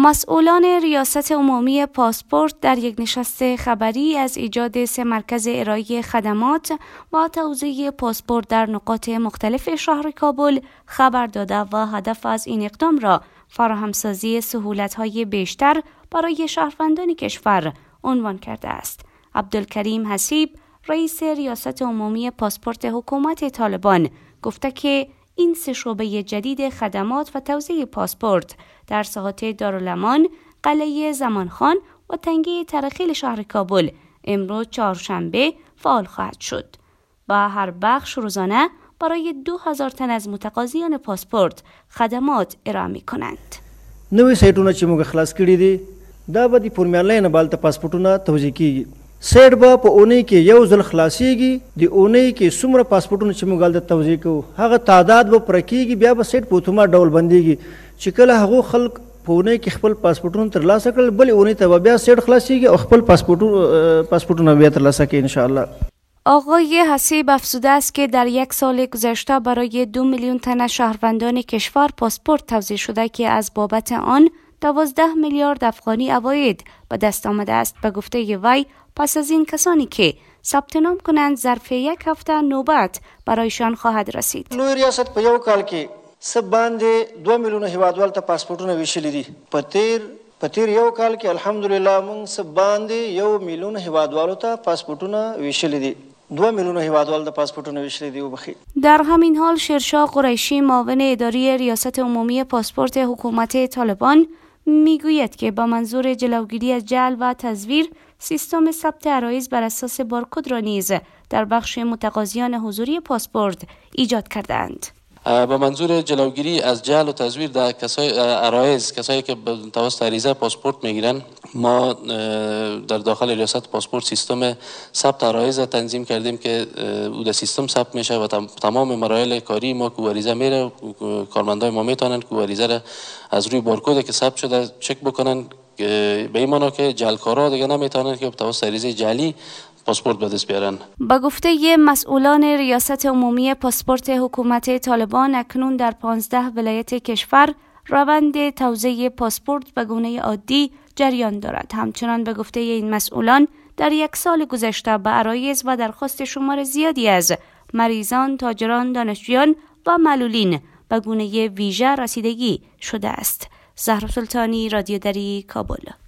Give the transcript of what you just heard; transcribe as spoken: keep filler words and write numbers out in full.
مسئولان ریاست عمومی پاسپورت در یک نشست خبری از ایجاد سه مرکز ارائه خدمات و توزیع پاسپورت در نقاط مختلف شهر کابل خبر داده و هدف از این اقدام را فراهمسازی سهولت‌های بیشتر برای شهروندان کشور عنوان کرده است. عبدالکریم حسیب، رئیس ریاست عمومی پاسپورت حکومت طالبان، گفته که این سه شعبه جدید خدمات و توزیع پاسپورت در ساحات دارالامان، قلعه زمانخان و تنگه ترخیل شهر کابل امروز چهارشنبه فعال خواهد شد و هر بخش روزانه برای دو هزار تن از متقاضیان پاسپورت خدمات ارائه می‌کنند. نوې سایټونه چې موږ خلاص کړي دي دا به د پورمیالۍ نه بالته پاسپورټونه توزیع کیږي. سیټ به په اونۍ کې یو ځل خلاصيږي. د اونۍ کې څومره پاسپورټونه چې موږ هلته توزیع کوو هغه تعداد به پوره کیږي. بیا به سیټ په اتومات ډول بندېږي چې کله هغو خلک په اونۍ کې خپل پاسپورټونه ترلاسه کړل بلې اونۍ ته به بیا سیټ خلاصيږي او خپل پاسپورټونه بیا ترلاسه کوي انشاءالله. آقای حسیب افزوده است که در یک سال گذشته برای دو میلیون تن شهروندان کشور پاسپورت توزیع شده که از بابت آن دوازده میلیارد افغانی عواید به دست آمده است. به گفته وی پس از این کسانی که ثبت نام کنند ظرف یک هفته نوبت برایشان خواهد رسید. لوی ریاست په یو کال کې څه باندې دوه میلیونه هیوادوال ته پاسپورټونه ویشلي دي. په تیر په تیر یو کال کې الحمدلله موږ څه باندې یو میلیون هیوادوالو ته پاسپورټونه ویشلي دي. دو میلیون هیوادوال د پاسپورتونه ویشلي دي وبخي. در همین حال شیرشاه قریشی، معاون اداری ریاست عمومی پاسپورت حکومت طالبان، میگوید که با منظور جلوگیری از جعل و تزویر سیستم ثبت عرایض بر اساس بارکد را نیز در بخش متقاضیان حضوری پاسپورت ایجاد کردند. با منظور جلوگیری از جعل و تزویر در کسای عرایض، کسایی که توسط عریضه پاسپورت میگیرن، ما در داخل ریاست پاسپورت سیستم ثبت عرایض تنظیم کردیم که او در سیستم ثبت میشه و تمام مراحل کاری ما که عریضه میره، کارمندای ما میتونن که عریضه را از روی بارکد که ثبت شده چک بکنن، به این معنی که جعلکارا دیگه نمیتونن که توسط عریضه جعلی پاسپورت به دست بیارن. با گفته مسئولان ریاست عمومی پاسپورت حکومت طالبان اکنون در پانزده ولایت کشور روند توزیع پاسپورت به گونه عادی جریان دارد. همچنان به گفته این مسئولان در یک سال گذشته به عرایض و درخواست شمار زیادی از مریضان، تاجران، دانشجویان و معلولین به گونه ویژه رسیدگی شده است. زهرا سلطانی، رادیو دری، کابل.